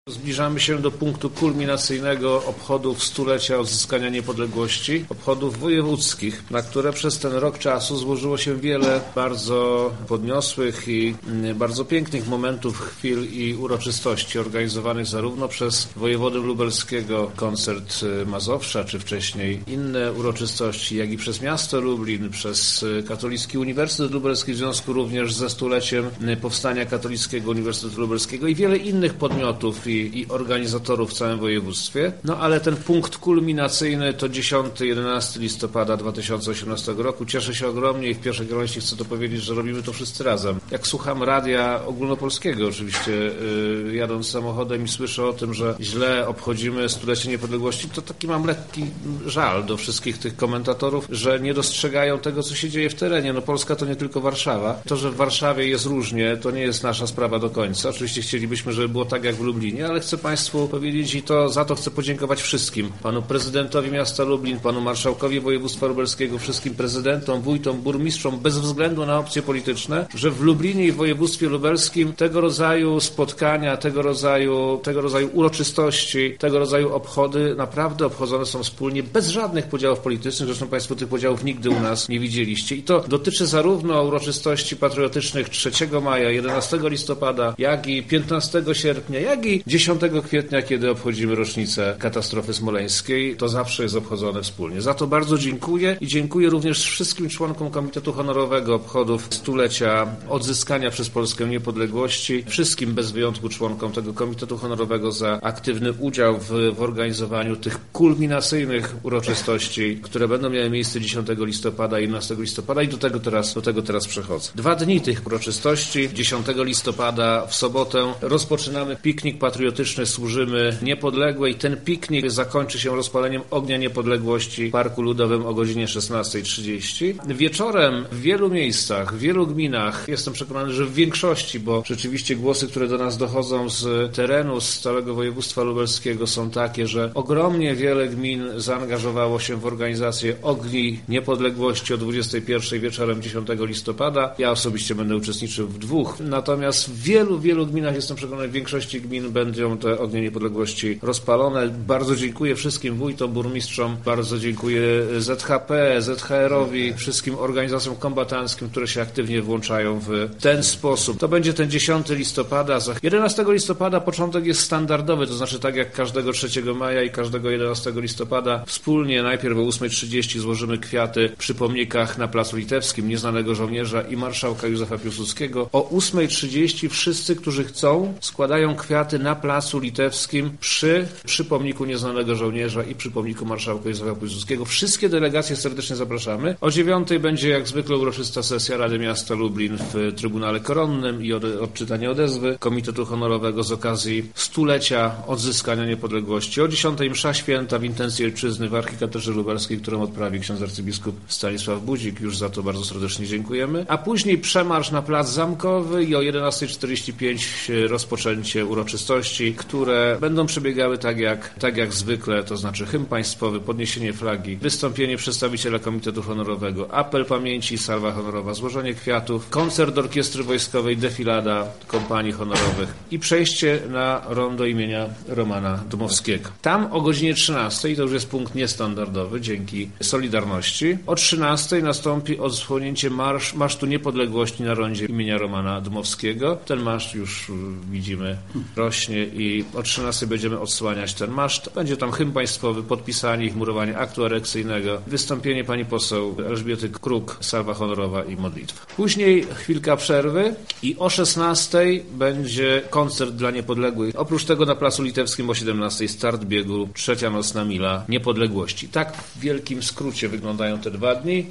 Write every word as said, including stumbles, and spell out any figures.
Zbliżamy się do punktu kulminacyjnego obchodów stulecia odzyskania niepodległości, obchodów wojewódzkich, na które przez ten rok czasu złożyło się wiele bardzo podniosłych i bardzo pięknych momentów, chwil i uroczystości organizowanych zarówno przez wojewodę lubelskiego, koncert Mazowsza, czy wcześniej inne uroczystości, jak i przez miasto Lublin, przez Katolicki Uniwersytet Lubelski w związku również ze stuleciem powstania Katolickiego Uniwersytetu Lubelskiego i wiele innych podmiotów i i organizatorów w całym województwie. No ale ten punkt kulminacyjny to dziesiątego jedenastego listopada dwa tysiące osiemnastego roku. Cieszę się ogromnie i w pierwszej kolejności chcę to powiedzieć, że robimy to wszyscy razem. Jak słucham radia ogólnopolskiego oczywiście, yy, jadąc samochodem i słyszę o tym, że źle obchodzimy stulecie niepodległości, to taki mam lekki żal do wszystkich tych komentatorów, że nie dostrzegają tego, co się dzieje w terenie. No Polska to nie tylko Warszawa. To, że w Warszawie jest różnie, to nie jest nasza sprawa do końca. Oczywiście chcielibyśmy, żeby było tak jak w Lublinie, ale chcę Państwu powiedzieć i to za to chcę podziękować wszystkim. Panu prezydentowi miasta Lublin, panu marszałkowi województwa lubelskiego, wszystkim prezydentom, wójtom, burmistrzom, bez względu na opcje polityczne, że w Lublinie i w województwie lubelskim tego rodzaju spotkania, tego rodzaju, tego rodzaju uroczystości, tego rodzaju obchody naprawdę obchodzone są wspólnie, bez żadnych podziałów politycznych. Zresztą Państwo tych podziałów nigdy u nas nie widzieliście. I to dotyczy zarówno uroczystości patriotycznych trzeciego maja, jedenastego listopada, jak i piętnastego sierpnia, jak i dziesiątego kwietnia, kiedy obchodzimy rocznicę katastrofy smoleńskiej. To zawsze jest obchodzone wspólnie. Za to bardzo dziękuję i dziękuję również wszystkim członkom Komitetu Honorowego obchodów stulecia odzyskania przez Polskę niepodległości, wszystkim bez wyjątku członkom tego Komitetu Honorowego za aktywny udział w, w organizowaniu tych kulminacyjnych uroczystości, które będą miały miejsce dziesiątego listopada i jedenastego listopada i do tego teraz, do tego teraz przechodzę. Dwa dni tych uroczystości. dziesiątego listopada w sobotę rozpoczynamy piknik patriotyczny Służymy Niepodległej. Ten piknik zakończy się rozpaleniem ognia niepodległości w Parku Ludowym o godzinie szesnastej trzydzieści. Wieczorem w wielu miejscach, w wielu gminach, jestem przekonany, że w większości, bo rzeczywiście głosy, które do nas dochodzą z terenu, z całego województwa lubelskiego są takie, że ogromnie wiele gmin zaangażowało się w organizację Ogni Niepodległości o dwudziestej pierwszej wieczorem dziesiątego listopada. Ja osobiście będę uczestniczył w dwóch. Natomiast w wielu, wielu gminach, jestem przekonany, w większości gmin będą te ognie niepodległości rozpalone. Bardzo dziękuję wszystkim wójtom, burmistrzom, bardzo dziękuję Z H P, Z H R-owi, wszystkim organizacjom kombatanckim, które się aktywnie włączają w ten sposób. To będzie ten dziesiątego listopada. jedenastego listopada początek jest standardowy, to znaczy tak jak każdego trzeciego maja i każdego jedenastego listopada wspólnie najpierw o ósmej trzydzieści złożymy kwiaty przy pomnikach na Placu Litewskim Nieznanego Żołnierza i marszałka Józefa Piłsudskiego. O ósmej trzydzieści wszyscy, którzy chcą, składają kwiaty na Placu Litewskim przy, przy pomniku Nieznanego Żołnierza i przy pomniku marszałka Józefa Piłsudskiego. Wszystkie delegacje serdecznie zapraszamy. O dziewiątej będzie jak zwykle uroczysta sesja Rady Miasta Lublin w Trybunale Koronnym i odczytanie odezwy Komitetu Honorowego z okazji stulecia odzyskania niepodległości. O dziesiątej msza święta w intencji ojczyzny w archikatedrze lubelskiej, którą odprawi ksiądz arcybiskup Stanisław Budzik. Już za to bardzo serdecznie dziękujemy. A później przemarsz na Plac Zamkowy i o jedenastej czterdzieści pięć rozpoczęcie uroczystości, które będą przebiegały tak jak, tak jak zwykle, to znaczy hymn państwowy, podniesienie flagi, wystąpienie przedstawiciela Komitetu Honorowego, apel pamięci, salwa honorowa, złożenie kwiatów, koncert orkiestry wojskowej, defilada kompanii honorowych i przejście na rondo imienia Romana Dmowskiego. Tam o godzinie trzynastej, to już jest punkt niestandardowy dzięki Solidarności, o trzynastej nastąpi odsłonięcie marsz, masztu niepodległości na rondzie imienia Romana Dmowskiego. Ten maszt już widzimy rośnie i o trzynastej będziemy odsłaniać ten maszt. Będzie tam hymn państwowy, podpisanie i chmurowanie aktu erekcyjnego, wystąpienie pani poseł Elżbiety Kruk, salwa honorowa i modlitwa. Później chwilka przerwy i o szesnastej będzie koncert dla niepodległych. Oprócz tego na Placu Litewskim o siedemnastej start biegu Trzecia Nocna Mila Niepodległości. Tak w wielkim skrócie wyglądają te dwa dni.